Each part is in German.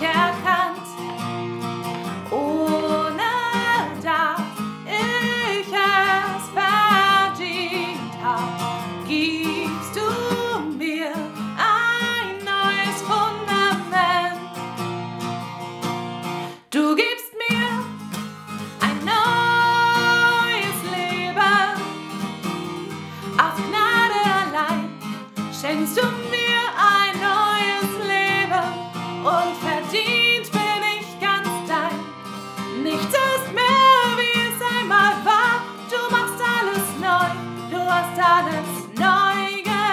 mich erkannt, ohne dass ich es verdient hab, gibst du mir ein neues Fundament. Du gibst mir ein neues Leben, aus Gnade allein schenkst du mir ein neues Leben und verdient bin ich ganz dein. Nichts ist mehr, wie es einmal war, du machst alles neu, du hast alles neu gemacht.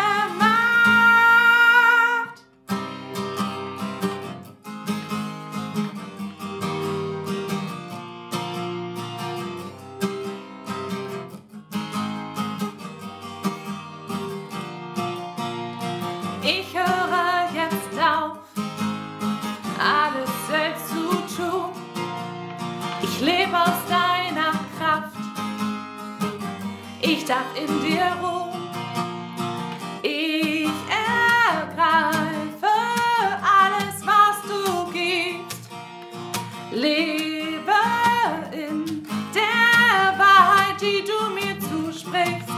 Ich höre jetzt auf, alles selbst zu tun. Ich lebe aus deiner Kraft, ich darf in dir ruhen. Ich ergreife alles, was du gibst, lebe in der Wahrheit, die du mir zusprichst.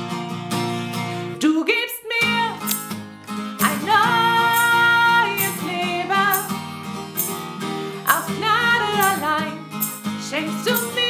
Du gibst mir ein neues Leben, aus Gnade allein schenkst du mir